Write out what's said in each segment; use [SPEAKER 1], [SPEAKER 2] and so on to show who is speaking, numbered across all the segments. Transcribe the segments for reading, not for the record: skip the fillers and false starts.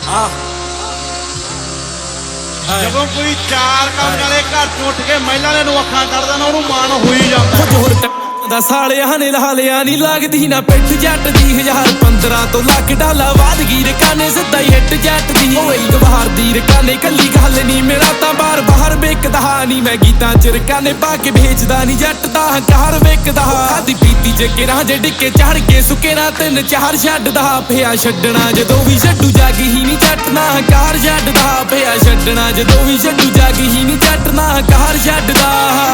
[SPEAKER 1] ਜਦੋਂ ਕੋਈ ਚਾਰ ਕੰਮ ਵਾਲੇ ਘਰ ਤੋਂ ਉੱਠ ਕੇ ਮਹਿਲਾ ਨੇ ਨੂੰ ਅੱਖਾਂ ਕੱਢਦਾ ਨਾ ਉਹਨੂੰ ਮਾਣ ਹੋਈ ਜਾਂਦਾ।
[SPEAKER 2] ਜ਼ੋਰ ਦਾ ਸਾਲਿਆਂ ਨੇ ਲਾ ਲਿਆ ਨੀ ਲੱਗਦੀ ਨਾ ਪਿੱਠ ਜੱਟ ਦੀ 1015 ਤੋਂ ਲੱਖ ਡਾਲਾ ਬਾਦ ਗੀਰ ਕਾਨੇ ਸਿੱਧਾ ਹੀ ਹਿੱਟ ਜੱਟ ਦੀ ਓਏ ਗਵਾਰ ਦੀ ਰਕਾਨੇ ਕੱਲੀ ਗੱਲ ਨੀ ਮੇਰਾ ਤਾਂ ਬਾਰ ਬਾਹਰ ਵੇਖਦਾ ਨੀ ਮੈਂ ਗੀਤਾਂ ਚ ਰਕਾਨੇ ਪਾ ਕੇ ਭੇਜਦਾ ਨੀ ਜੱਟ ਦਾ ਹੰਕਾਰ ਵੇਖਦਾ ਖਾਦੀ ਪੀਤੀ ਚ ਕਿਰਾਂ ਜੇ ਡਿੱਕੇ ਚੜ ਕੇ ਸੁੱਕੇ ਨਾ ਤਿੰਨ ਚਾਰ ਛੱਡਦਾ ਪਿਆ ਛੱਡਣਾ ਜਦੋਂ ਵੀ ਛੱਡੂ ਜੱਗ ਹੀ ਨੀ ਜੱਟ ਨਾ ਹੰਕਾਰ ਛੱਡਦਾ ਪਿਆ ਛੱਡਣਾ ਜਦੋਂ ਵੀ ਛੱਡੂ ਜੱਗ ਹੀ ਨੀ ਜੱਟ ਨਾ ਹੰਕਾਰ ਛੱਡਦਾ।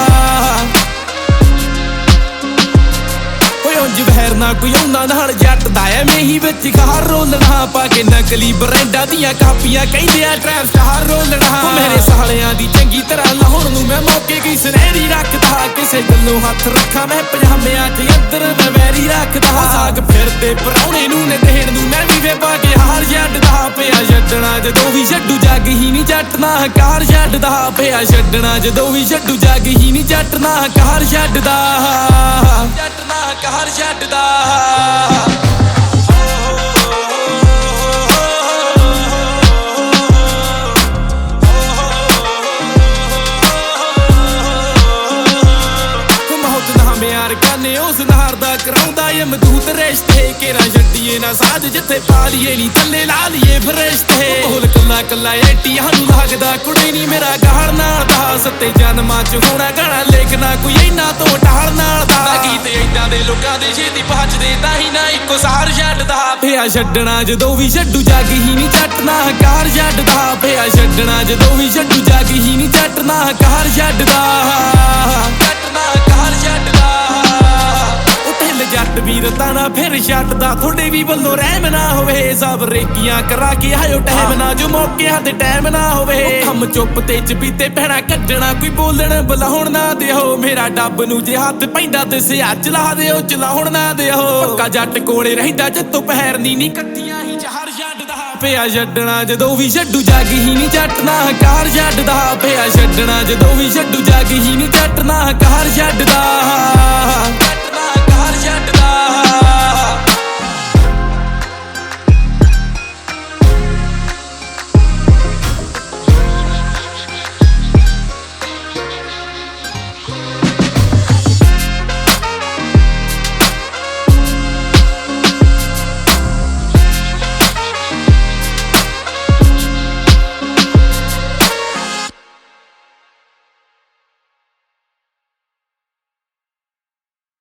[SPEAKER 2] ਉਂਝ ਵਹਿਰ ਨਾ ਕੋਈ ਆਉਂਦਾ ਨਾਲ ਜੱਟ ਦਾ ਐਵੇਂ ਹੀ ਵਿੱਚ ਖਾਰ ਰੋਲਣਾ ਪਾ ਕੇ ਨਕਲੀ ਬਰੈਂਡਾਂ ਦੀਆਂ ਕਾਪੀਆਂ ਕਹਿੰਦੇ ਆ ਟ੍ਰੈਪ ਸਟਾਰ ਰੋਲਣਾ ਮੇਰੇ ਸਾਲਿਆਂ ਦੀ ਚੰਗੀ ਤਰ੍ਹਾਂ ਲਾਉਣ ਨੂੰ ਮੈਂ ਮੌਕੇ ਕੀ ਸੁਨਹਿਰੀ ਰੱਖਦਾ ਕਿਸੇ ਗੱਲੋਂ ਹੱਥ ਰੱਖਾਂ ਮੈਂ ਪਜਾਮਿਆਂ 'ਚ ਅੰਦਰ ਮੈਂ ਵੈਰੀ ਰੱਖਦਾ ਸਾਗ ਫਿਰਦੇ ਪਰਾਉਣੇ ਨੂੰ ਨੇ ਦੇਣ ਨੂੰ ਮੈਂ ਵੀ ਵੇ ਪਾ ਕੇ ਹਾਰ ਛੱਡਦਾ ਪਿਆ ਛੱਡਣਾ ਜਦੋਂ ਵੀ ਛੱਡੂ ਜੱਗ ਹੀ ਨੀ ਜੱਟ ਨਾ ਹੰਕਾਰ ਛੱਡਦਾ ਪਿਆ ਛੱਡਣਾ ਜਦੋਂ ਵੀ ਛੱਡੂ ਜੱਗ ਹੀ ਨੀ ਜੱਟ ਨਾ ਹੰਕਾਰ ਛੱਡਦਾ ਜੱਟ ਨਾ ਹੰਕਾਰ ਛੱਡਦਾ। ਯਾਰ ਕਾਨੇ ਉਸ ਨਹਾਰ ਦਾ ਕਰਾਉਂਦਾ ਏ ਮਦੂਤ ਰਿਸ਼ਤੇ ਕੇਰਾ ਛੱਡੀਏ ਨਾ ਸਾਜ ਜਿੱਥੇ ਪਾ ਲਈਏ ਨੀ ਥੱਲੇ ਲਾ ਲਈਏ ਫਰਿਸ਼ਤੇ ਬੋਲ ਕੱਲਾ ਕੱਲਾ ਏਟੀਆਂ ਨੂੰ ਲੱਗਦਾ ਕੁੜੀ ਨੀ ਮੇਰਾ ਗਾਲ ਨਾਲ ਦਾ ਸੱਤੇ ਜਨਮਾਂ ਚ ਹੋਣਾ ਗਾਣਾ ਲਿਖਣਾ ਕੋਈ ਇਹਨਾਂ ਤੋਂ ਢਾਲ ਨਾਲ ਦਾ ਗੀਤ ਏਦਾਂ ਦੇ ਲੋਕਾਂ ਦੇ ਛੇਤੀ ਪਹੁੰਚਦੇ ਤਾਂ ਹੀ ਨਾ ਇੱਕੋ ਸਾਰ ਛੱਡਦਾ ਪਿਆ ਛੱਡਣਾ ਜਦੋਂ ਵੀ ਛੱਡੂ ਜੱਗ ਹੀ ਨੀ ਜੱਟ ਨਾ ਹੰਕਾਰ ਛੱਡਦਾ ਪਿਆ ਛੱਡਣਾ ਜਦੋਂ ਵੀ ਛੱਡੂ ਜੱਗ ਹੀ ਨੀ ਜੱਟ ਨਾ ਹੰਕਾਰ ਛੱਡਦਾ ਜੱਟ ਨਾ ਹੰਕਾਰ ਛੱਡਦਾ। ਜੱਟ ਵੀਰ ਤਾਂ ਨਾ ਫਿਰ ਛੱਡਦਾ ਤੁਹਾਡੇ ਵੀ ਵੱਲੋਂ ਰਹਿਮ ਨਾ ਹੋਵੇ ਸਭ ਰੇਕੀਆਂ ਕਰਾ ਕੇ ਆਇਓ ਟਾਈਮ ਨਾ ਜੋ ਮੌਕਿਆਂ ਤੇ ਟਾਈਮ ਨਾ ਹੋਵੇ ਕੰਮ ਚੁੱਪ ਤੇ ਚਬੀਤੇ ਭੈਣਾ ਕੱਢਣਾ ਕੋਈ ਬੋਲਣ ਬੁਲਾਉਣ ਨਾ ਦਿਓ ਮੇਰਾ ਡੱਬ ਨੂੰ ਜੇ ਹੱਥ ਪੈਂਦਾ ਤੇ ਸਿਆ ਚਲਾ ਦਿਓ ਚਲਾਉਣ ਨਾ ਦਿਓ ਪੱਕਾ ਜੱਟ ਕੋਲੇ ਰਹਿੰਦਾ ਜੱਤੋਂ ਪਹਿਰ ਨੀ ਕੱਤੀਆਂ ਹੀ ਜ਼ਹਰ ਛੱਡਦਾ ਪਿਆ ਛੱਡਣਾ ਜਦੋਂ ਵੀ ਛੱਡੂ ਜੱਗ ਹੀ ਨੀ ਜੱਟ ਨਾ ਹੰਕਾਰ ਛੱਡਦਾ ਪਿਆ ਛੱਡਣਾ ਜਦੋਂ ਵੀ ਛੱਡੂ ਜੱਗ ਹੀ ਨੀ ਜੱਟ ਨਾ ਹੰਕਾਰ ਛੱਡਦਾ।